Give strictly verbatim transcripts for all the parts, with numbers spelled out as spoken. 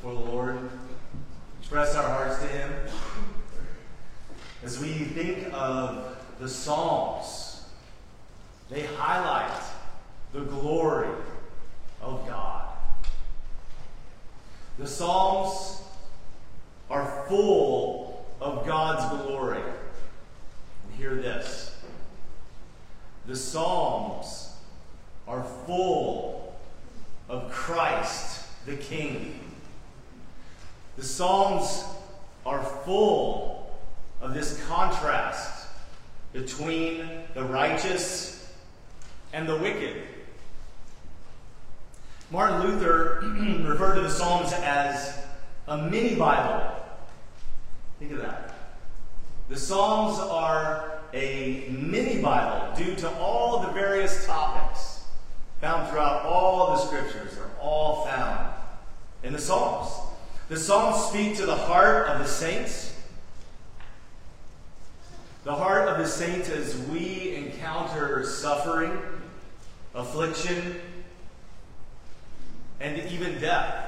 before the Lord, express our hearts to Him. As we think of the Psalms, they highlight the glory of God. The Psalms are full of God's glory. And hear this. The Psalms are full of Christ the King. The Psalms are full of this contrast between the righteous and the wicked. Martin Luther referred to the Psalms as a mini Bible. Think of that. The Psalms are a mini Bible due to all the various topics found throughout all the scriptures. They're all found in the Psalms. The Psalms speak to the heart of the saints. The heart of the saints as we encounter suffering, affliction, and even death.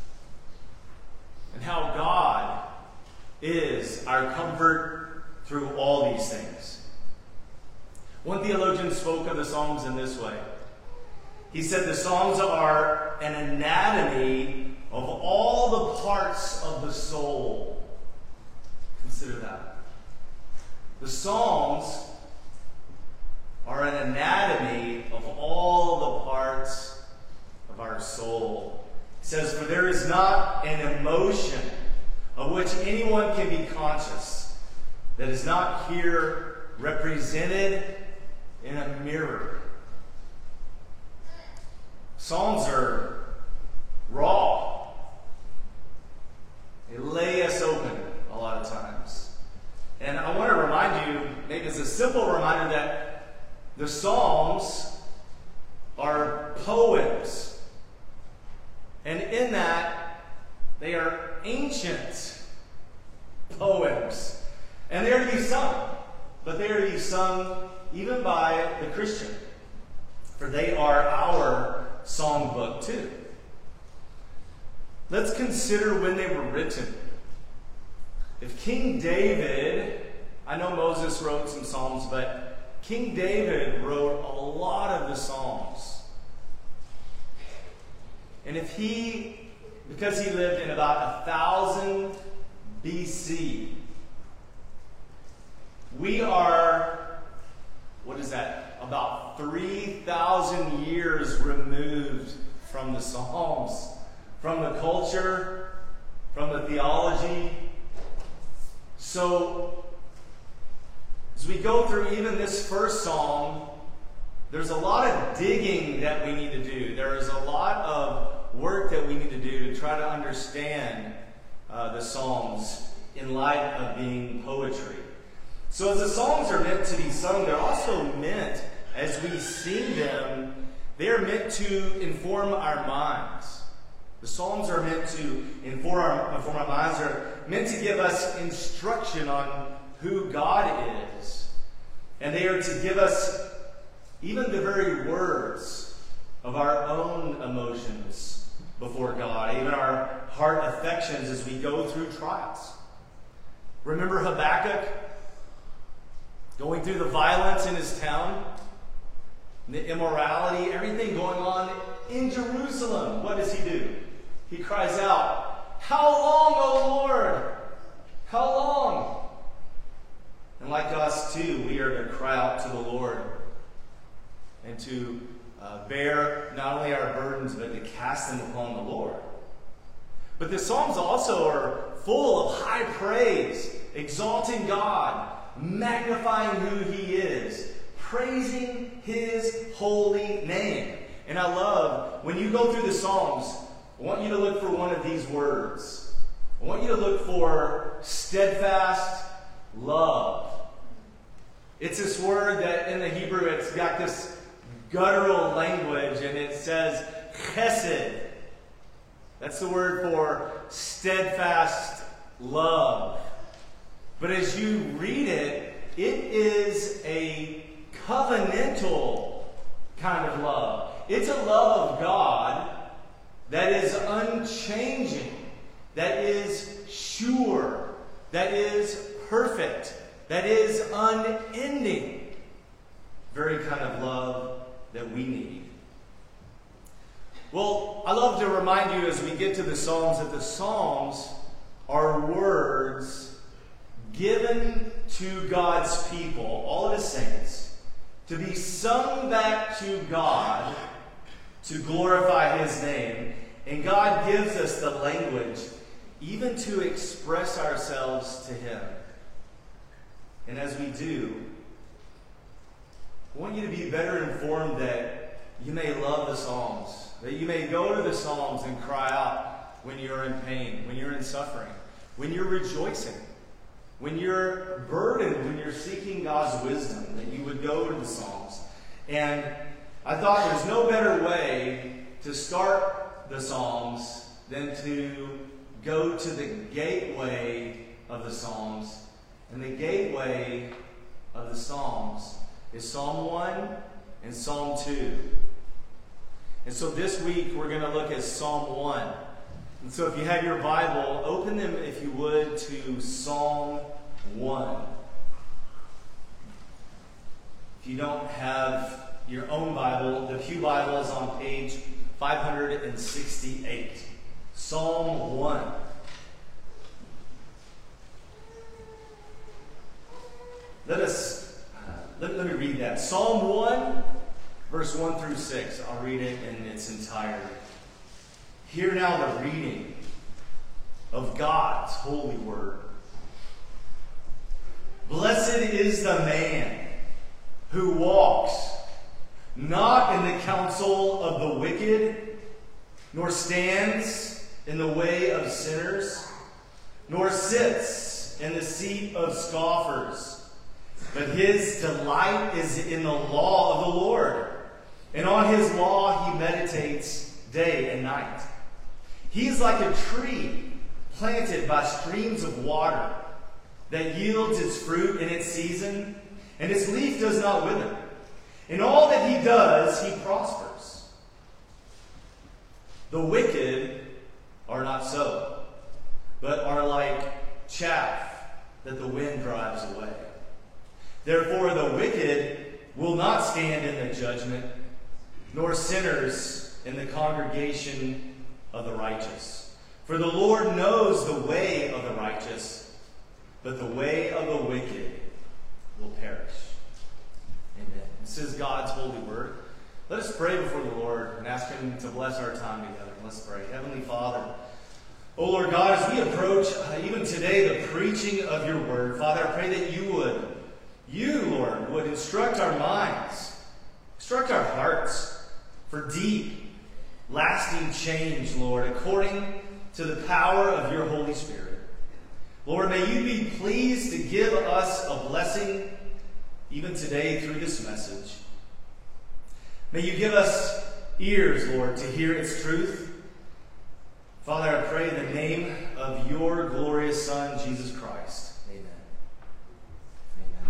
And how God is our comfort through all these things. One theologian spoke of the Psalms in this way. He said the Psalms are an anatomy of all the parts of the soul. Consider that. The Psalms are an anatomy of all the parts of our soul. He says, for there is not an emotion of which anyone can be conscious that is not here represented in a mirror. Psalms are raw. They lay us open a lot of times. And I want to remind you, maybe it's a simple reminder, that the Psalms are poems. And in that, they are ancient poems. And they are to be sung. But they are to be sung even by the Christian. For they are our songbook too. Let's consider when they were written. If King David, I know Moses wrote some Psalms, but King David wrote a lot of the Psalms. And if he, because he lived in about a thousand B C, we are, what is that, about three thousand years removed from the Psalms, from the culture, from the theology. So, as we go through even this first Psalm, there's a lot of digging that we need to do. There is a lot of work that we need to do to try to understand uh, the Psalms in light of being poetry. So as the Psalms are meant to be sung, they're also meant, as we sing them, they are meant to inform our minds. The Psalms are meant to inform our, inform our minds. They're meant to give us instruction on who God is. And they are to give us even the very words of our own emotions before God, even our heart affections as we go through trials. Remember Habakkuk going through the violence in his town, the immorality, everything going on in Jerusalem. What does he do? He cries out, "How long, O Lord? How long?" And like us too, we are to cry out to the Lord and to uh, bear not only our burdens, but to cast them upon the Lord. But the Psalms also are full of high praise, exalting God, magnifying who He is, praising His holy name. And I love, when you go through the Psalms, I want you to look for one of these words. I want you to look for steadfast love. It's this word that in the Hebrew, it's got this guttural language, and it says chesed. That's the word for steadfast love. But as you read it, it is a covenantal kind of love. It's a love of God that is unchanging. that is sure, that is perfect, that is unending. Very kind of love that we need. Well, I love to remind you as we get to the Psalms that the Psalms are words given to God's people, all of His saints, to be sung back to God to glorify His name. And God gives us the language even to express ourselves to Him. And as we do, I want you to be better informed that you may love the Psalms, that you may go to the Psalms and cry out when you're in pain, when you're in suffering, when you're rejoicing, when you're burdened, when you're seeking God's wisdom, that you would go to the Psalms. And I thought there's no better way to start the Psalms than to go to the gateway of the Psalms. And the gateway of the Psalms is Psalm one and Psalm two. And so this week we're going to look at Psalm one. And so if you have your Bible, open them, if you would, to Psalm one. If you don't have your own Bible, the Pew Bible is on page five hundred sixty-eight. Psalm one. Let us, uh, let, let me read that. Psalm one, verse one through six. I'll read it in its entirety. Hear now the reading of God's holy word. Blessed is the man who walks not in the counsel of the wicked, nor stands in the way of sinners, nor sits in the seat of scoffers. But his delight is in the law of the Lord, and on his law he meditates day and night. He is like a tree planted by streams of water that yields its fruit in its season, and its leaf does not wither. In all that he does, he prospers. The wicked are not so, but are like chaff that the wind drives away. Therefore the wicked will not stand in the judgment, nor sinners in the congregation of the righteous. For the Lord knows the way of the righteous, but the way of the wicked will perish. Amen. This is God's holy word. Let us pray before the Lord and ask Him to bless our time together. Let's pray. Heavenly Father, O Lord God, as we approach uh, even today the preaching of your word, Father, I pray that you would, you, Lord, would instruct our minds, instruct our hearts for deep, lasting change, Lord, according to the power of your Holy Spirit. Lord, may you be pleased to give us a blessing even today through this message. May you give us ears, Lord, to hear its truth. Father, I pray in the name of your glorious Son, Jesus Christ. Amen. Amen.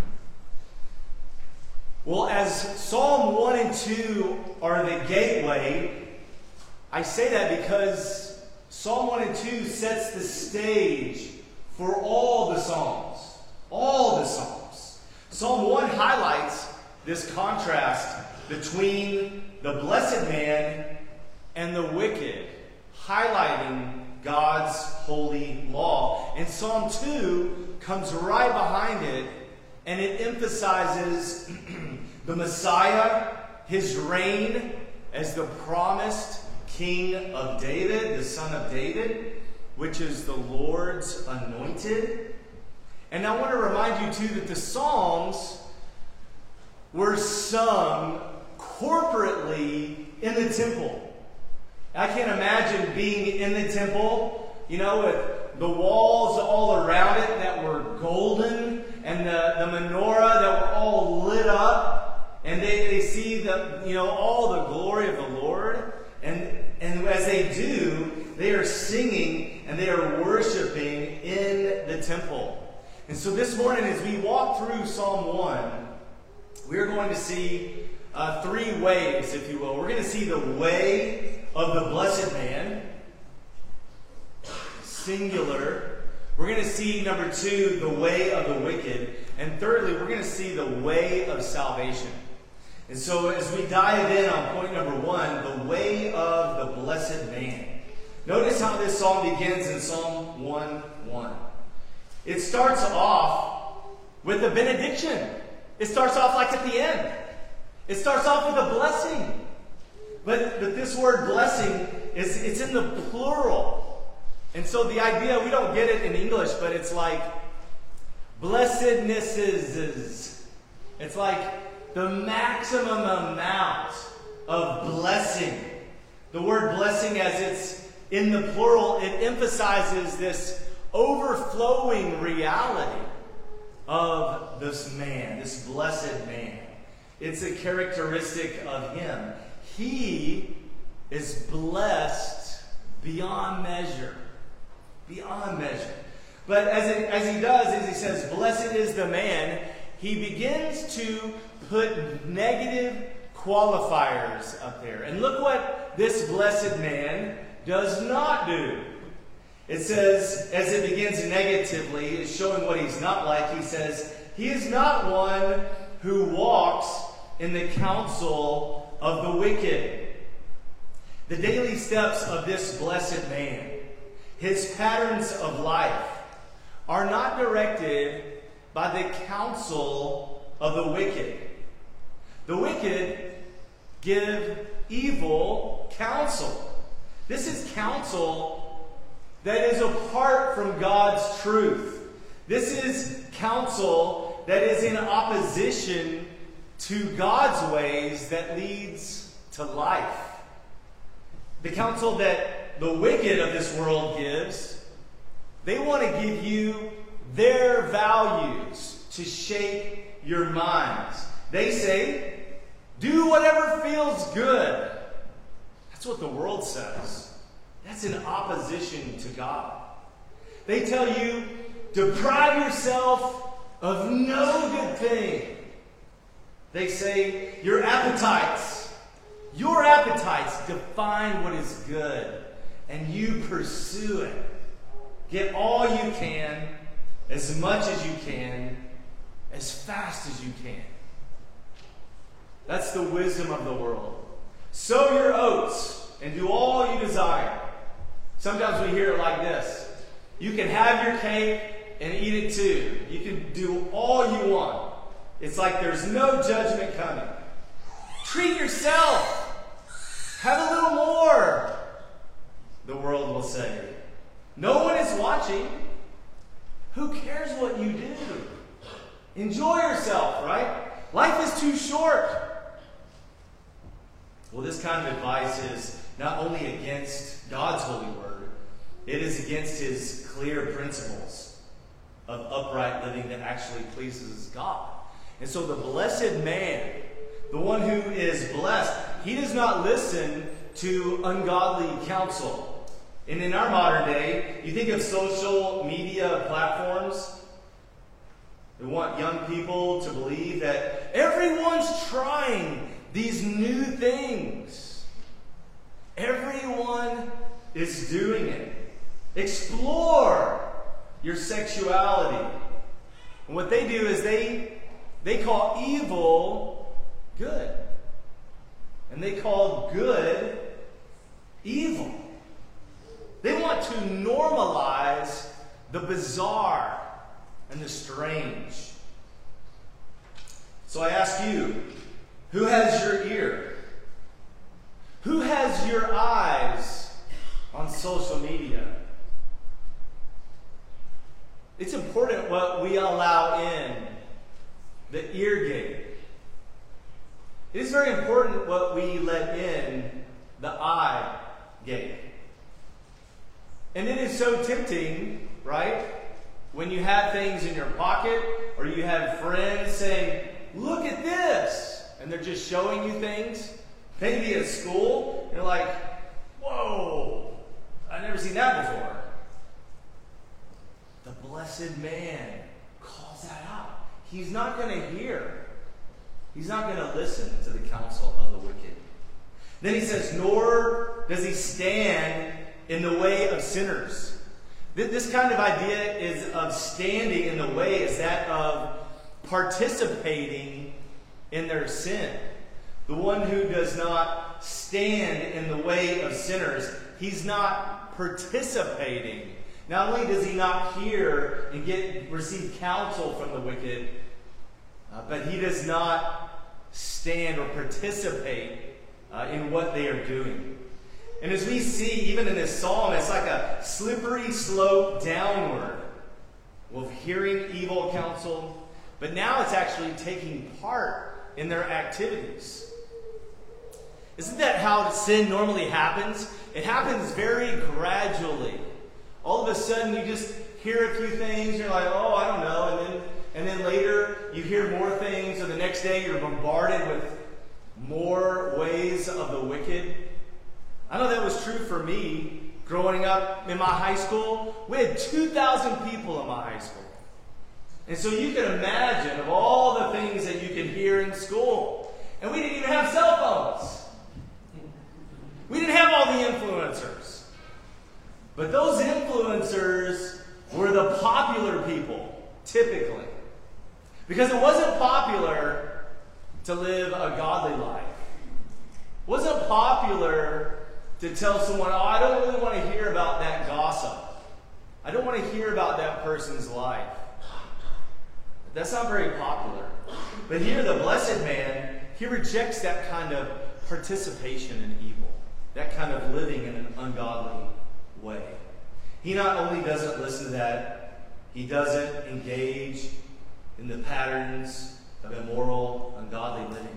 Well, as Psalm one and two are the gateway, I say that because Psalm one and two sets the stage for all the Psalms. All the Psalms. Psalm one highlights this contrast between the blessed man and the wicked, highlighting God's holy law. And Psalm two comes right behind it, and it emphasizes the Messiah, his reign as the promised King of David, the son of David, which is the Lord's anointed. And I want to remind you too that the Psalms were sung corporately in the temple. I can't imagine being in the temple, you know, with the walls all around it that were golden, and the, the menorah that were all lit up, and they, they see the, you know, all the glory of the Lord. And, and as they do, they are singing and they are worshiping in the temple. And so this morning, as we walk through Psalm one, we're going to see uh, three ways, if you will. We're going to see the way of the blessed man, singular. We're going to see, number two, the way of the wicked. And thirdly, we're going to see the way of salvation. And so as we dive in on point number one, the way of the blessed man. Notice how this psalm begins in Psalm one one. It starts off with a benediction. It starts off like at the end. It starts off with a blessing. But, but this word blessing, is it's in the plural. And so the idea, we don't get it in English, but it's like blessednesses. It's like the maximum amount of blessing. The word blessing, as it's in the plural, it emphasizes this overflowing reality of this man, this blessed man. It's a characteristic of him. He is blessed beyond measure. Beyond measure. But as, it, as he does, as he says, blessed is the man, he begins to put negative qualifiers up there. And look what this blessed man does not do. It says, as it begins negatively, it's showing what he's not like. He says, he is not one who walks in the counsel of the wicked. The daily steps of this blessed man, his patterns of life, are not directed by the counsel of the wicked. The wicked give evil counsel. This is counsel that is apart from God's truth. This is counsel that is in opposition to God's ways that leads to life. The counsel that the wicked of this world gives, they want to give you their values to shape your minds. They say, do whatever feels good. That's what the world says. That's in opposition to God. They tell you, deprive yourself of no good thing. They say, your appetites, your appetites define what is good, and you pursue it. Get all you can, as much as you can, as fast as you can. That's the wisdom of the world. Sow your oats and do all you desire. Sometimes we hear it like this. You can have your cake and eat it too. You can do all you want. It's like there's no judgment coming. Treat yourself. Have a little more, the world will say. No one is watching. Who cares what you do? Enjoy yourself, right? Life is too short. Well, this kind of advice is not only against God's holy word, it is against his clear principles of upright living that actually pleases God. And so the blessed man, the one who is blessed, he does not listen to ungodly counsel. And in our modern day, you think of social media platforms. They want young people to believe that everyone's trying these new things. Everyone is doing it. Explore your sexuality. And what they do is they, they call evil good. And they call good evil. They want to normalize the bizarre and the strange. So I ask you, who has your ear? Who has your eyes on social media? It's important what we allow in the ear gate. It is very important what we let in the eye gate. And it is so tempting, right? When you have things in your pocket or you have friends saying, look at this. And they're just showing you things. Maybe at school, you're like, whoa, I've never seen that before. The blessed man calls that out. He's not going to hear. He's not going to listen to the counsel of the wicked. Then he says, nor does he stand in the way of sinners. This kind of idea is of standing in the way, is that of participating in their sin. The one who does not stand in the way of sinners, he's not participating. Not only does he not hear and get receive counsel from the wicked, uh, but he does not stand or participate uh, in what they are doing. And as we see, even in this psalm, it's like a slippery slope downward of hearing evil counsel, but now it's actually taking part in their activities. Isn't that how sin normally happens? It happens very gradually. All of a sudden, you just hear a few things, you're like, oh, I don't know, and then and then later you hear more things, and the next day you're bombarded with more ways of the wicked. I know that was true for me growing up in my high school. We had two thousand people in my high school. And so you can imagine of all the things that you can hear in school. And we didn't even have cell phones. We didn't have all the influencers. But those influencers were the popular people, typically. Because it wasn't popular to live a godly life. It wasn't popular to tell someone, oh, I don't really want to hear about that gossip. I don't want to hear about that person's life. That's not very popular. But here, the blessed man, he rejects that kind of participation in evil, that kind of living in an ungodly way. He not only doesn't listen to that, he doesn't engage in the patterns of immoral, ungodly living.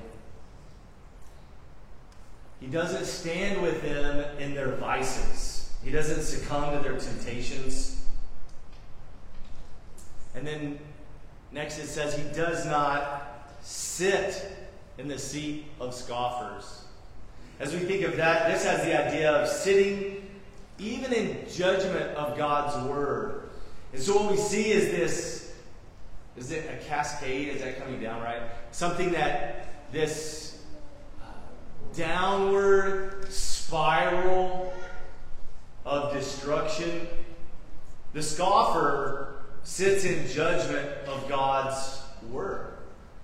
He doesn't stand with them in their vices. He doesn't succumb to their temptations. And then next it says he does not sit in the seat of scoffers. As we think of that, this has the idea of sitting even in judgment of God's word. And so what we see is this, is it a cascade? Is that coming down right? Something that this downward spiral of destruction. The scoffer sits in judgment of God's word.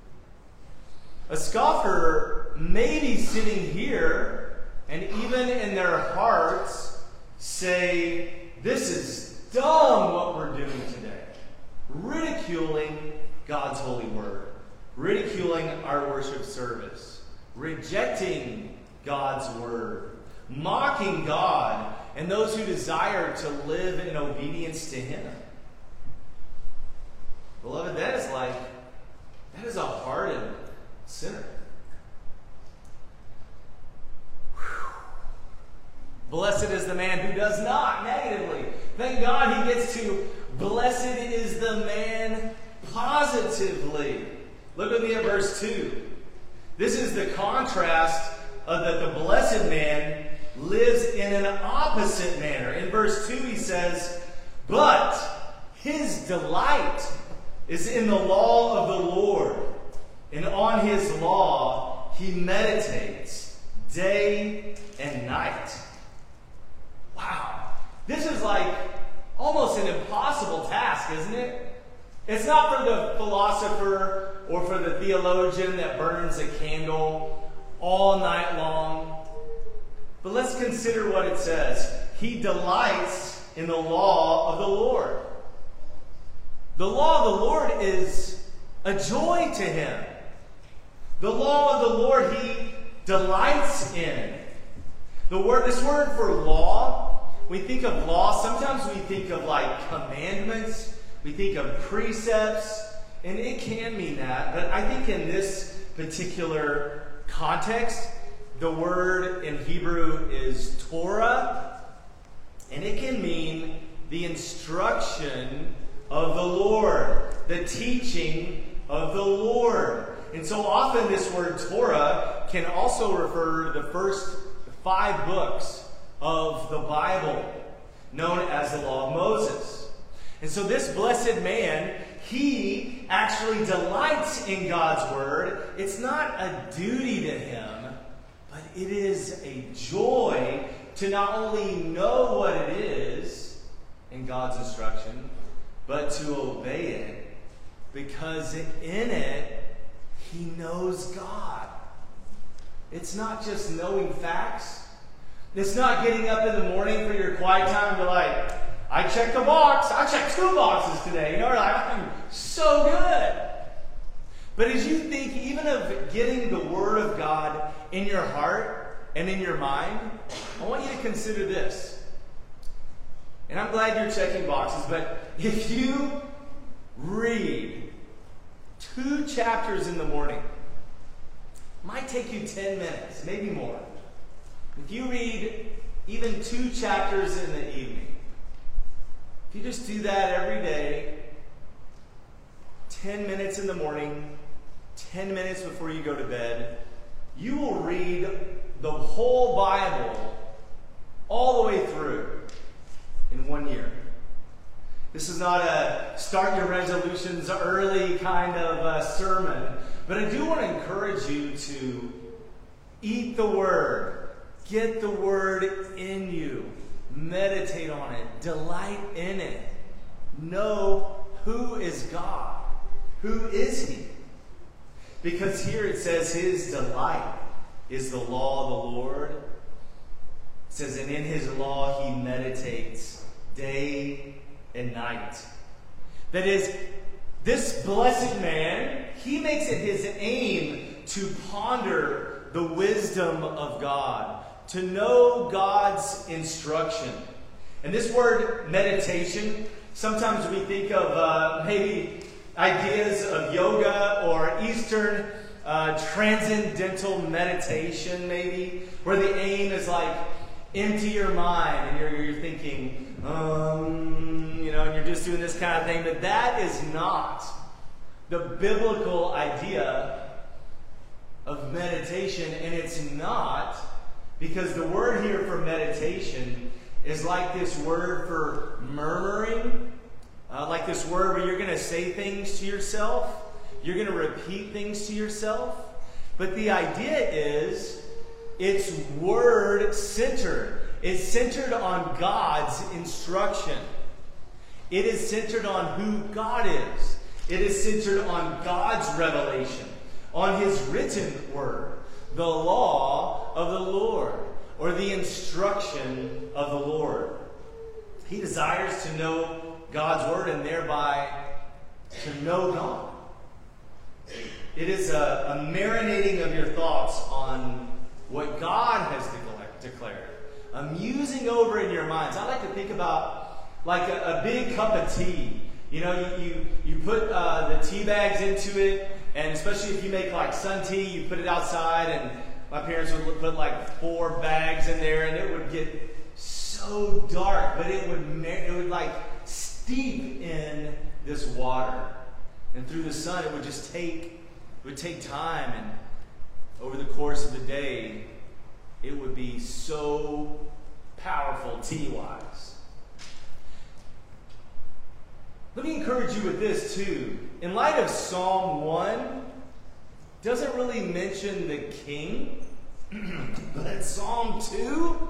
A scoffer may be sitting here and even in their hearts say, this is dumb what we're doing today. Ridiculing God's holy word. Ridiculing our worship service. Rejecting God's word, mocking God and those who desire to live in obedience to Him. Beloved, that is like, that is a hardened sinner. Whew. Blessed is the man who does not, negatively. Thank God he gets to, blessed is the man positively. Look with me at verse two. This is the contrast of that the blessed man lives in an opposite manner. In verse two he says, but his delight is in the law of the Lord, and on his law he meditates day and night. Wow. This is like almost an impossible task, isn't it? It's not for the philosopher or for the theologian that burns a candle all night long. But let's consider what it says. He delights in the law of the Lord. The law of the Lord is a joy to him. The law of the Lord he delights in. The word, this word for law, we think of law, sometimes we think of like commandments. We think of precepts, and it can mean that, but I think in this particular context, the word in Hebrew is Torah, and it can mean the instruction of the Lord, the teaching of the Lord. And so often this word Torah can also refer to the first five books of the Bible, known as the Law of Moses. And so this blessed man, he actually delights in God's word. It's not a duty to him, but it is a joy to not only know what it is and God's instruction, but to obey it, because in it, he knows God. It's not just knowing facts. It's not getting up in the morning for your quiet time to like, I checked a box. I checked two boxes today. You know, like, I'm so good. But as you think even of getting the Word of God in your heart and in your mind, I want you to consider this. And I'm glad you're checking boxes, but if you read two chapters in the morning, it might take you ten minutes, maybe more. If you read even two chapters in the evening, if you just do that every day, ten minutes in the morning, ten minutes before you go to bed, you will read the whole Bible all the way through in one year. This is not a start your resolutions early kind of uh, sermon, but I do want to encourage you to eat the Word, get the Word in you, meditate on it, delight in it, know who is God, who is He. Because here it says his delight is the law of the Lord. It says, and in his law he meditates day and night. That is, this blessed man, he makes it his aim to ponder the wisdom of God, to know God's instruction. And this word meditation, sometimes we think of uh, maybe ideas of yoga or Eastern uh, transcendental meditation, maybe, where the aim is like empty your mind and you're, you're thinking, um, you know, and you're just doing this kind of thing. But that is not the biblical idea of meditation, and it's not because the word here for meditation is like this word for murmuring. Uh, like this word where you're going to say things to yourself. You're going to repeat things to yourself. But the idea is it's word-centered. It's centered on God's instruction. It is centered on who God is. It is centered on God's revelation, on his written word, the law of the Lord, or the instruction of the Lord. He desires to know God's word and thereby to know God. It is a, a marinating of your thoughts on what God has declared. A musing over in your minds. I like to think about like a, a big cup of tea. You know, you, you, you put uh, the tea bags into it, and especially if you make like sun tea, you put it outside, and my parents would put like four bags in there, and it would get so dark, but it would, it would like steep in this water. And through the sun, it would just take, it would take time, and over the course of the day, it would be so powerful tea-wise. Let me encourage you with this too. In light of Psalm one, doesn't really mention the king, but Psalm two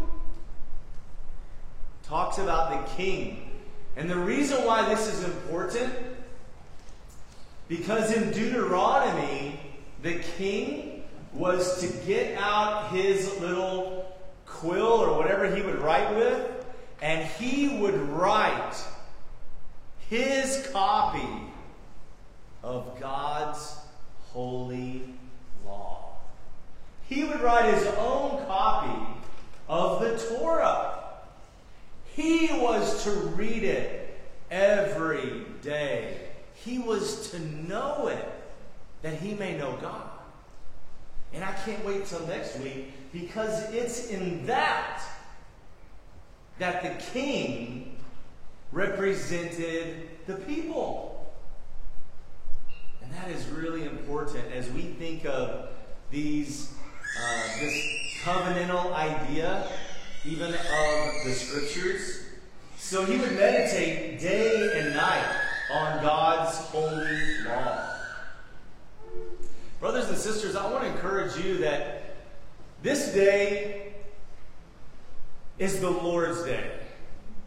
talks about the king. And the reason why this is important, because in Deuteronomy, the king was to get out his little quill or whatever he would write with, and he would write his copy of God's holy law. He would write his own copy of the Torah. He was to read it every day. He was to know it, that he may know God. And I can't wait till next week, because it's in that that the king represented the people. And that is really important as we think of these uh, this covenantal idea, even of the scriptures. So he would meditate day and night on God's holy law. Brothers and sisters, I want to encourage you that this day is the Lord's day.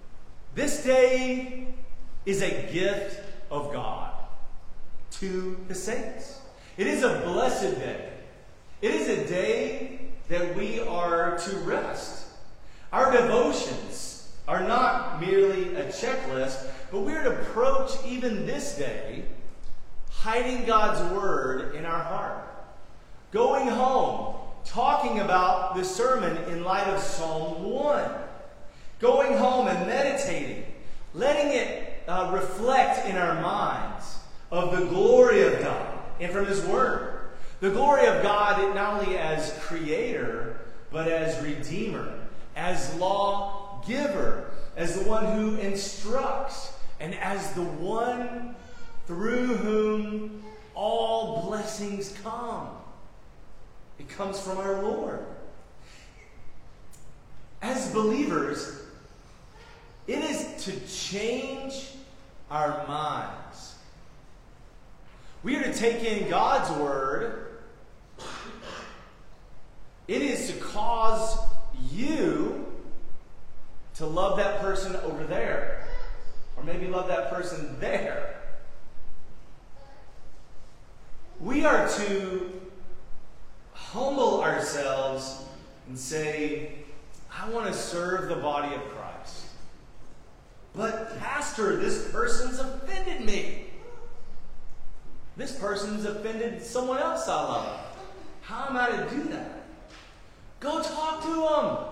This day is a gift of God to the saints. It is a blessed day. It is a day that we are to rest. Our devotions are not merely a checklist, but we're to approach even this day hiding God's word in our heart. Going home, talking about the sermon in light of Psalm one. Going home and meditating, letting it uh, reflect in our minds of the glory of God and from His Word. The glory of God not only as Creator, but as Redeemer, as lawgiver, as the one who instructs, and as the one through whom all blessings come. It comes from our Lord. As believers, it is to change our minds. We are to take in God's word. It is to cause you to love that person over there. Or maybe love that person there. We are to humble ourselves and say, I want to serve the body of Christ. But, Pastor, this person's offended me. This person's offended someone else I love. How am I to do that? Go talk to them.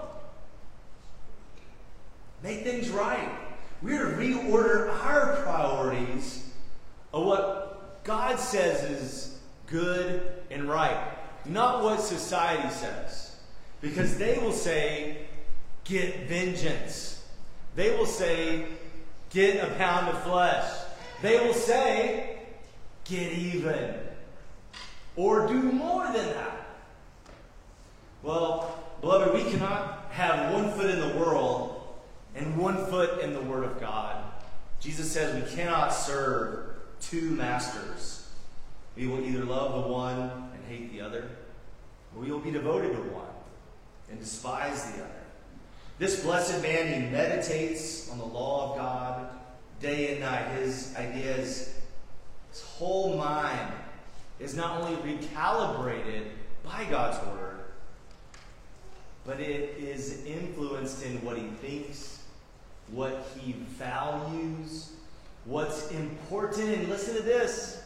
Make things right. We're to reorder our priorities of what God says is good and right, not what society says. Because they will say, get vengeance. They will say, get a pound of flesh. They will say, get even. Or do more than that. Well, beloved, we cannot have one foot in the world and one foot in the Word of God. Jesus says we cannot serve two masters. We will either love the one and hate the other, or we will be devoted to one and despise the other. This blessed man, he meditates on the law of God day and night. His ideas, his whole mind is not only recalibrated by God's word, but it is influenced in what he thinks, what he values, what's important. And listen to this.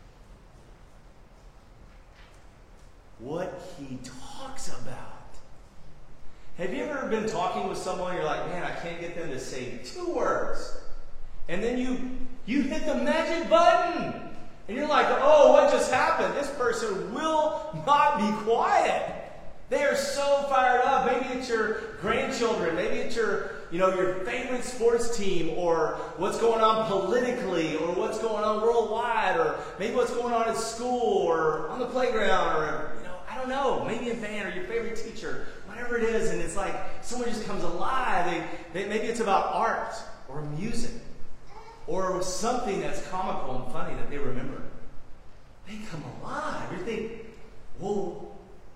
What he talks about. Have you ever been talking with someone, you're like, man, I can't get them to say two words. And then you you hit the magic button. And you're like, oh, what just happened? This person will not be quiet. They are so fired up. Maybe it's your grandchildren. Maybe it's your, you know, your favorite sports team, or what's going on politically, or what's going on worldwide, or maybe what's going on at school, or on the playground, or, you know, I don't know, maybe a band, or your favorite teacher, whatever it is, and it's like someone just comes alive. They, they, maybe it's about art, or music, or something that's comical and funny that they remember. They come alive. You think, well,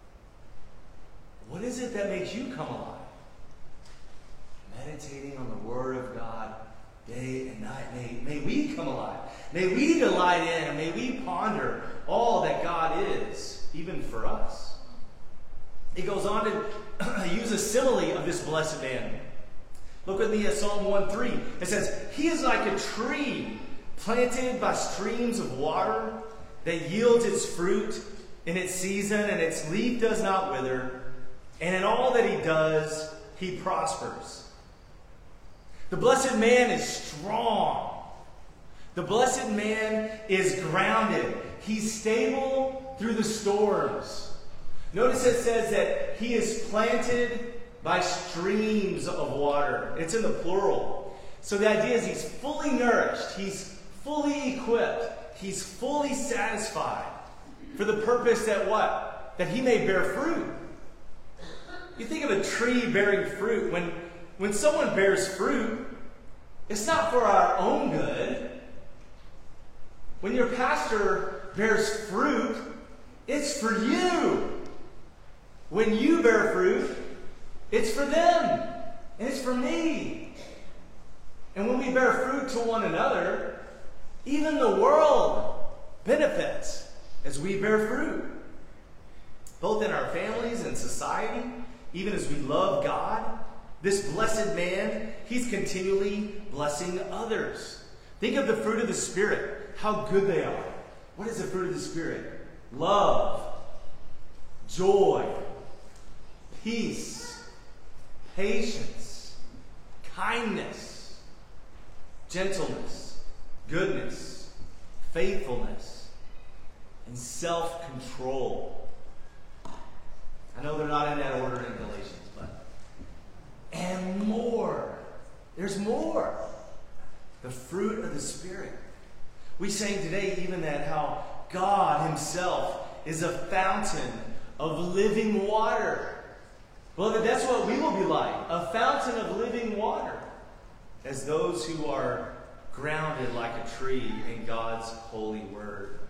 what is it that makes you come alive? Meditating on the Word of God day and night. May, may we come alive. May we delight in, and may we ponder all that God is, even for us. It goes on to use a simile of this blessed man. Look at the uh, Psalm one three. It says, he is like a tree planted by streams of water that yields its fruit in its season, and its leaf does not wither. And in all that he does, he prospers. The blessed man is strong. The blessed man is grounded. He's stable through the storms. Notice it says that he is planted by streams of water. It's in the plural. So the idea is he's fully nourished. He's fully equipped. He's fully satisfied for the purpose that what? That he may bear fruit. You think of a tree bearing fruit. When, when someone bears fruit, it's not for our own good. When your pastor bears fruit, it's for you. When you bear fruit, it's for them. And it's for me. And when we bear fruit to one another, even the world benefits as we bear fruit. Both in our families and society, even as we love God, this blessed man, he's continually blessing others. Think of the fruit of the Spirit, how good they are. What is the fruit of the Spirit? Love, joy, peace, patience, kindness, gentleness, goodness, faithfulness, and self-control. I know they're not in that order in Galatians, but and more. There's more. The fruit of the Spirit. We sang today even that how God himself is a fountain of living water. Beloved, that's what we will be like, a fountain of living water, as those who are grounded like a tree in God's holy word.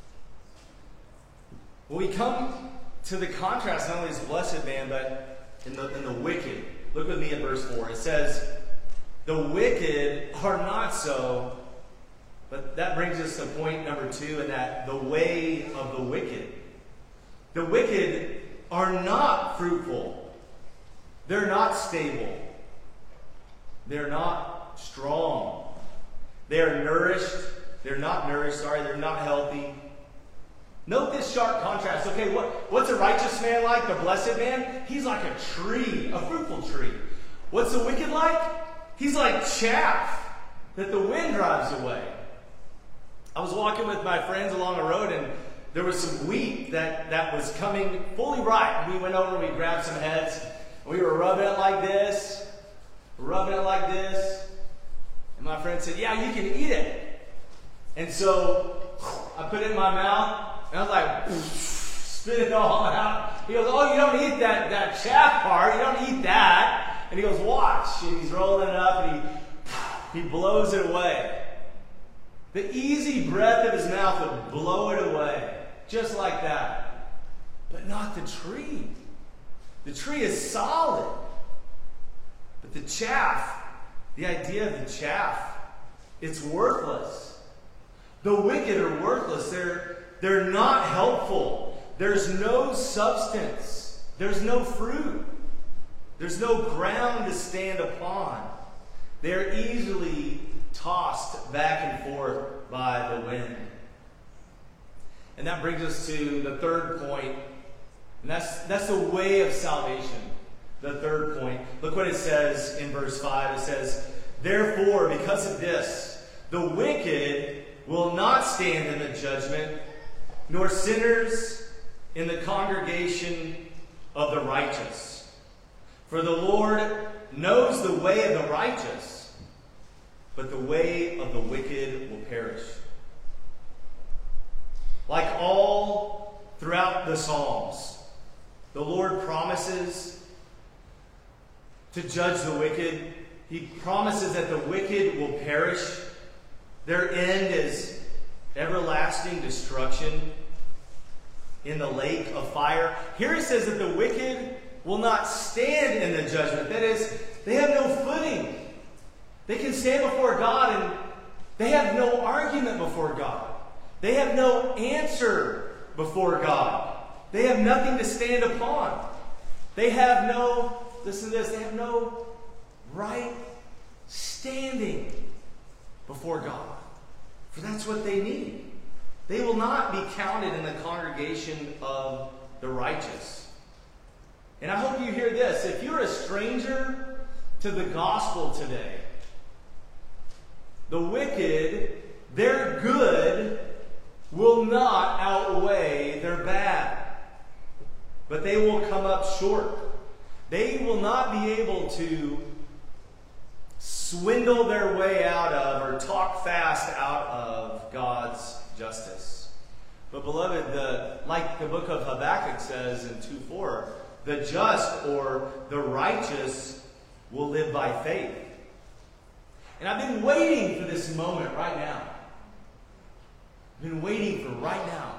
Well, we come to the contrast, not only this blessed man, but in the, in the wicked. Look with me at verse four. It says, the wicked are not so, but that brings us to point number two, and that the way of the wicked. The wicked are not fruitful. They're not stable. They're not strong. They are nourished. They're not nourished, sorry, they're not healthy. Note this sharp contrast. Okay, what, what's a righteous man like? The blessed man? He's like a tree, a fruitful tree. What's the wicked like? He's like chaff that the wind drives away. I was walking with my friends along a road, and there was some wheat that, that was coming fully ripe. We went over and we grabbed some heads. We were rubbing it like this, rubbing it like this. And my friend said, yeah, you can eat it. And so I put it in my mouth, and I was like, spit it all out. He goes, oh, you don't eat that, that chaff part. You don't eat that. And he goes, watch. And he's rolling it up, and he, he blows it away. The easy breath of his mouth would blow it away, just like that. But not the tree. The tree is solid. But the chaff, the idea of the chaff, it's worthless. The wicked are worthless. They're, they're not helpful. There's no substance. There's no fruit. There's no ground to stand upon. They're easily tossed back and forth by the wind. And that brings us to the third point. And that's, that's the way of salvation. The third point. Look what it says in verse five. It says, therefore, because of this, the wicked will not stand in the judgment, nor sinners in the congregation of the righteous. For the Lord knows the way of the righteous, but the way of the wicked will perish. Like all throughout the Psalms, the Lord promises to judge the wicked. He promises that the wicked will perish. Their end is everlasting destruction in the lake of fire. Here it says that the wicked will not stand in the judgment. That is, they have no footing. They can stand before God and they have no argument before God. They have no answer before God. They have nothing to stand upon. They have no, listen to this, they have no right standing before God. For that's what they need. They will not be counted in the congregation of the righteous. And I hope you hear this. If you're a stranger to the gospel today, the wicked, their good will not outweigh their bad. But they will come up short. They will not be able to swindle their way out of or talk fast out of God's justice. But beloved, the, like the book of Habakkuk says in two four, the just or the righteous will live by faith. And I've been waiting for this moment right now. I've been waiting for right now.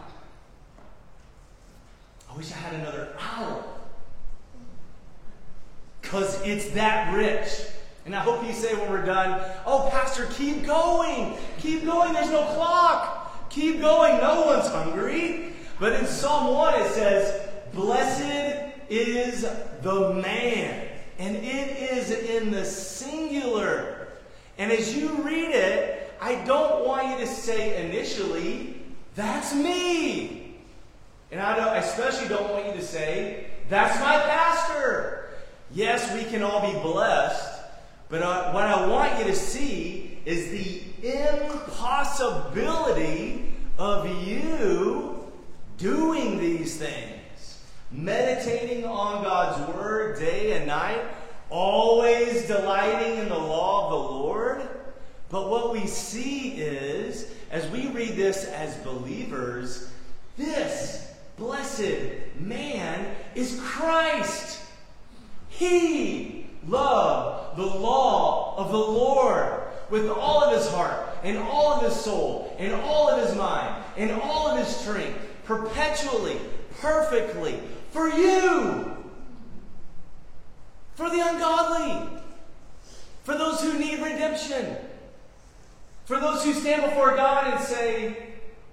I wish I had another hour. Because it's that rich. And I hope you say when we're done, oh, Pastor, keep going. Keep going. There's no clock. Keep going. No one's hungry. But in Psalm one it says, blessed is the man. And it is in the singular. And as you read it, I don't want you to say initially, that's me. And I, don't, I especially don't want you to say, that's my pastor. Yes, we can all be blessed. But uh, what I want you to see is the impossibility of you doing these things. Meditating on God's word day and night. Always delighting in the law of the Lord. But what we see is, as we read this as believers, this blessed man is Christ. He loved the law of the Lord with all of his heart, and all of his soul, and all of his mind, and all of his strength, perpetually, perfectly, for you, for the ungodly, for those who need redemption, for those who stand before God and say,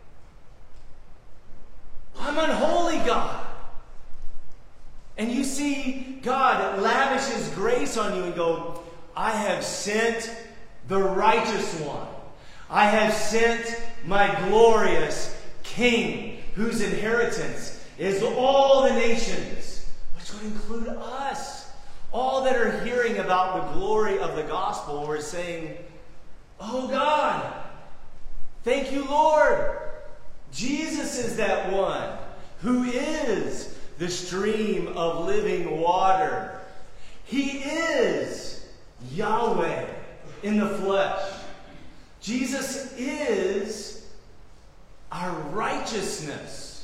I'm unholy, God. And you see God lavish his grace on you and go, I have sent the righteous one. I have sent my glorious King, whose inheritance is all the nations, which would include us. All that are hearing about the glory of the gospel are saying, oh God, thank you, Lord. Jesus is that one who is the stream of living water. He is Yahweh in the flesh. Jesus is our righteousness.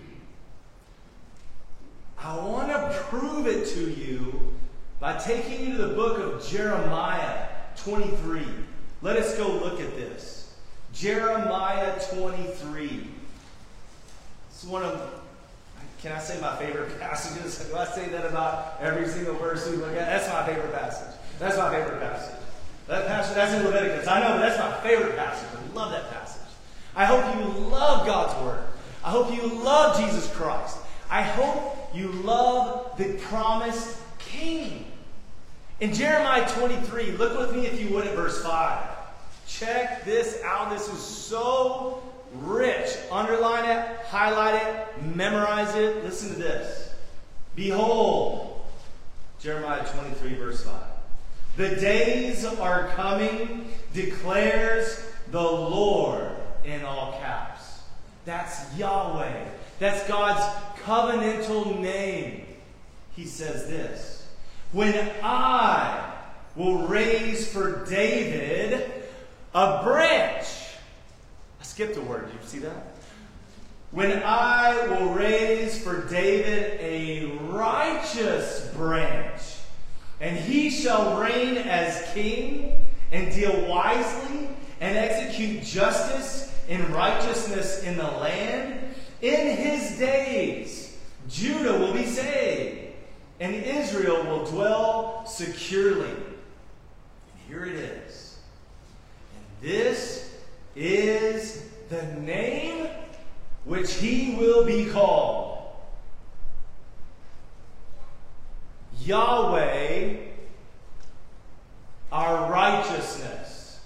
I want to prove it to you by taking you to the book of Jeremiah twenty-three. Let us go look at this. Jeremiah twenty-three. It's one of, can I say my favorite passages? Do I say that about every single verse we look at? That's my favorite passage. That's my favorite passage. That passage, that's in Leviticus. I know, but that's my favorite passage. I love that passage. I hope you love God's word. I hope you love Jesus Christ. I hope you love the promised King. In Jeremiah twenty-three, look with me if you would at verse five. Check this out. This is so rich. Underline it, highlight it, memorize it. Listen to this. Behold, Jeremiah twenty-three, verse five. The days are coming, declares the Lord, in all caps. That's Yahweh. That's God's covenantal name. He says this. When I will raise for David a branch. I skipped a word. Did you see that? When I will raise for David a righteous branch, and he shall reign as king, and deal wisely, and execute justice and righteousness in the land, in his days Judah will be saved, and Israel will dwell securely. And here it is. And this is the name which he will be called. Yahweh, our righteousness.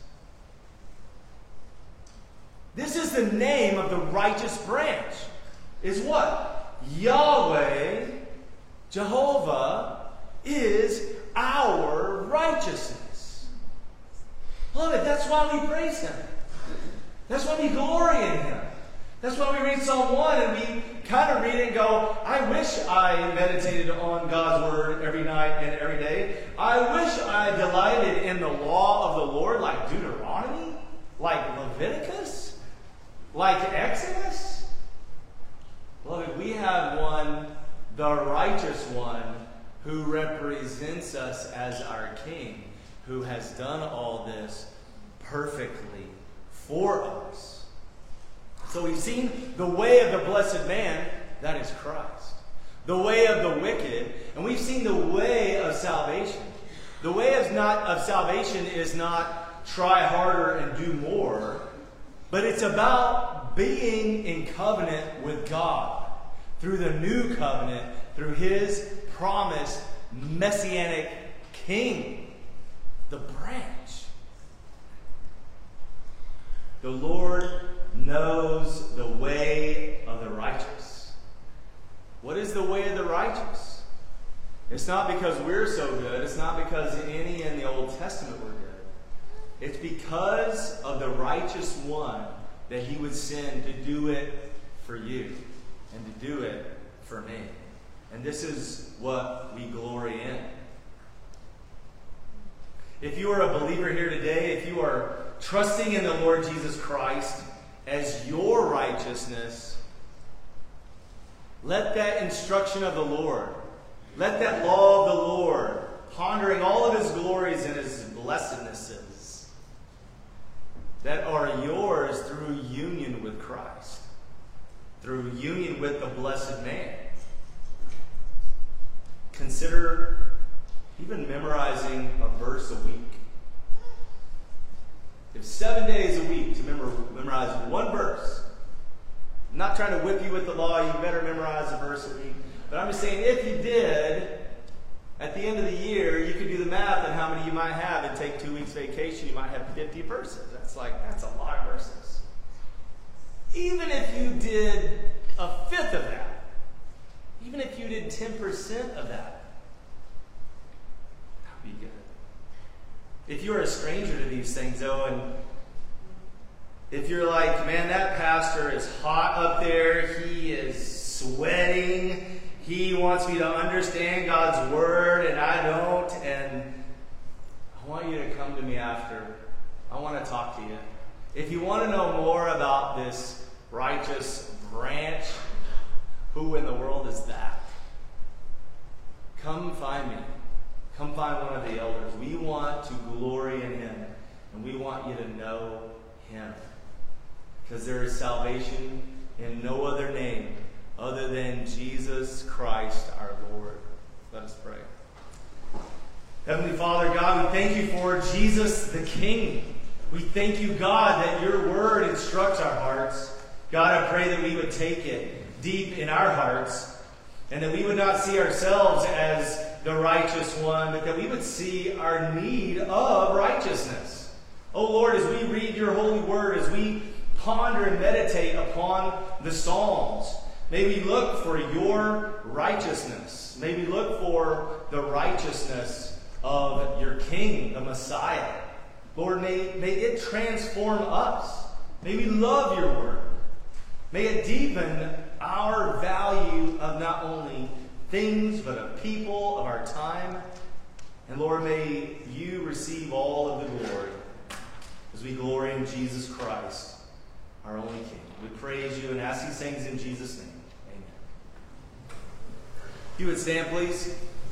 This is the name of the righteous branch. Is what? Yahweh, Jehovah, is our righteousness. Beloved, that's why we praise him. That's why we glory in him. That's why we read Psalm one and we kind of read it and go, I wish I meditated on God's word every night and every day. I wish I delighted in the law of the Lord like Deuteronomy, like Leviticus, like Exodus. Beloved, we have one, the righteous one, who represents us as our King, who has done all this perfectly for us. So we've seen the way of the blessed man, that is Christ. The way of the wicked, and we've seen the way of salvation. The way of, not, of salvation is not try harder and do more, but it's about being in covenant with God through the new covenant, through His promised messianic king, the branch. The Lord knows the way of the righteous. What is the way of the righteous? It's not because we're so good. It's not because any in the Old Testament were good. It's because of the righteous one that He would send to do it for you and to do it for me. And this is what we glory in. If you are a believer here today, if you are trusting in the Lord Jesus Christ as your righteousness, let that instruction of the Lord, let that law of the Lord, pondering all of His glories and His blessednesses that are yours through union with Christ, through union with the blessed man. Consider even memorizing a verse a week. If seven days a week to memorize one verse, I'm not trying to whip you with the law, you better memorize a verse a week. But I'm just saying, if you did, at the end of the year, you could do the math on how many you might have and take two weeks vacation. You might have fifty verses. That's like, that's a lot of verses. Even if you did a fifth of that, even if you did ten percent of that, that would be good. If you're a stranger to these things, though, and if you're like, man, that pastor is hot up there, he is sweating, he wants me to understand God's word, and I don't, and I want you to come to me after. I want to talk to you. If you want to know more about this righteous branch, who in the world is that? Come find me. Come find one of the elders. We want to glory in Him, and we want you to know Him. Because there is salvation in no other name other than Jesus Christ our Lord. Let us pray. Heavenly Father, God, we thank you for Jesus the King. We thank you, God, that your word instructs our hearts. God, I pray that we would take it deep in our hearts, and that we would not see ourselves as the righteous one, but that we would see our need of righteousness. Oh Lord, as we read your holy word, as we ponder and meditate upon the Psalms, may we look for your righteousness. May we look for the righteousness of your King, the Messiah. Lord, may, may it transform us. May we love your word. May it deepen our value of not only things, but of people, of our time. And Lord, may you receive all of the glory as we glory in Jesus Christ, our only King. We praise you and ask these things in Jesus' name. Amen. If you would stand, please.